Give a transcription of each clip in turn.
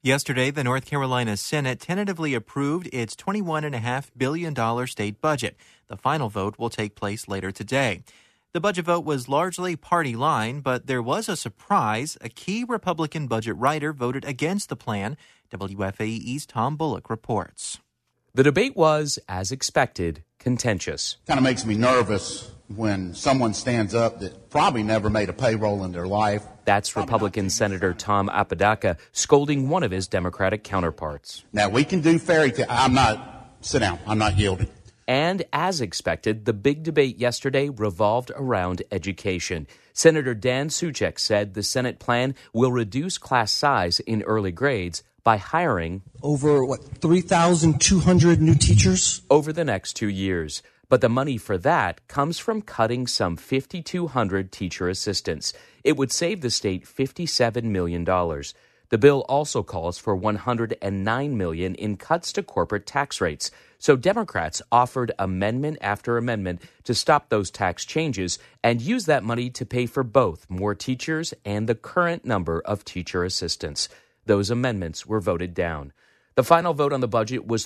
Yesterday, the North Carolina Senate tentatively approved its $21.5 billion state budget. The final vote will take place later today. The budget vote was largely party line, but there was a surprise. A key Republican budget writer voted against the plan. WFAE's Tom Bullock reports. The debate was, as expected, contentious. Kind of makes me nervous when someone stands up that probably never made a payroll in their life. That's Republican Senator Tom Apodaca scolding one of his Democratic counterparts. Now, we can do fairy tale. I'm not yielding. And as expected, the big debate yesterday revolved around education. Senator Dan Suchek said the Senate plan will reduce class size in early grades by hiring over 3,200 new teachers over the next 2 years. But the money for that comes from cutting some 5,200 teacher assistants. It would save the state $57 million. The bill also calls for $109 million in cuts to corporate tax rates. So Democrats offered amendment after amendment to stop those tax changes and use that money to pay for both more teachers and the current number of teacher assistants. Those amendments were voted down. The final vote on the budget was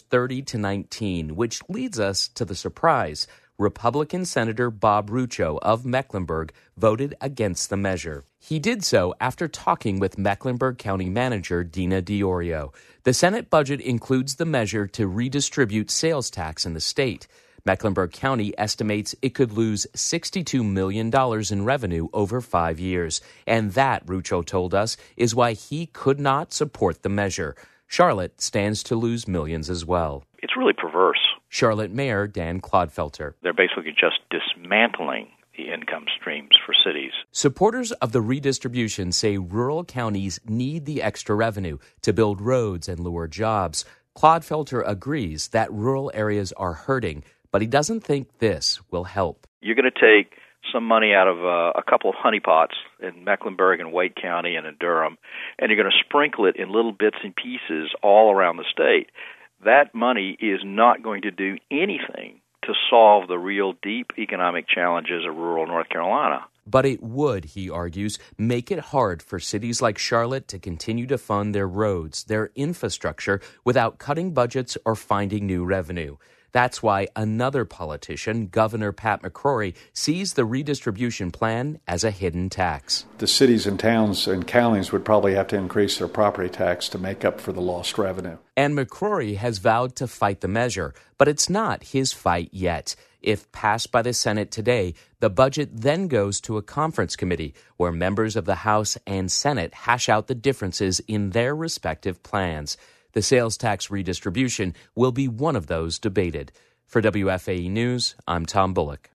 30-19, which leads us to the surprise. Republican Senator Bob Rucho of Mecklenburg voted against the measure. He did so after talking with Mecklenburg County Manager Dina Diorio. The Senate budget includes the measure to redistribute sales tax in the state. Mecklenburg County estimates it could lose $62 million in revenue over 5 years. And that, Rucho told us, is why he could not support the measure. Charlotte stands to lose millions as well. It's really perverse. Charlotte Mayor Dan Clodfelter. They're basically just dismantling the income streams for cities. Supporters of the redistribution say rural counties need the extra revenue to build roads and lure jobs. Clodfelter agrees that rural areas are hurting, but he doesn't think this will help. You're going to take some money out of a couple of honeypots in Mecklenburg and Wake County and in Durham, and you're going to sprinkle it in little bits and pieces all around the state. That money is not going to do anything to solve the real deep economic challenges of rural North Carolina. But it would, he argues, make it hard for cities like Charlotte to continue to fund their roads, their infrastructure, without cutting budgets or finding new revenue. That's why another politician, Governor Pat McCrory, sees the redistribution plan as a hidden tax. The cities and towns and counties would probably have to increase their property tax to make up for the lost revenue. And McCrory has vowed to fight the measure, but it's not his fight yet. If passed by the Senate today, the budget then goes to a conference committee where members of the House and Senate hash out the differences in their respective plans. The sales tax redistribution will be one of those debated. For WFAE News, I'm Tom Bullock.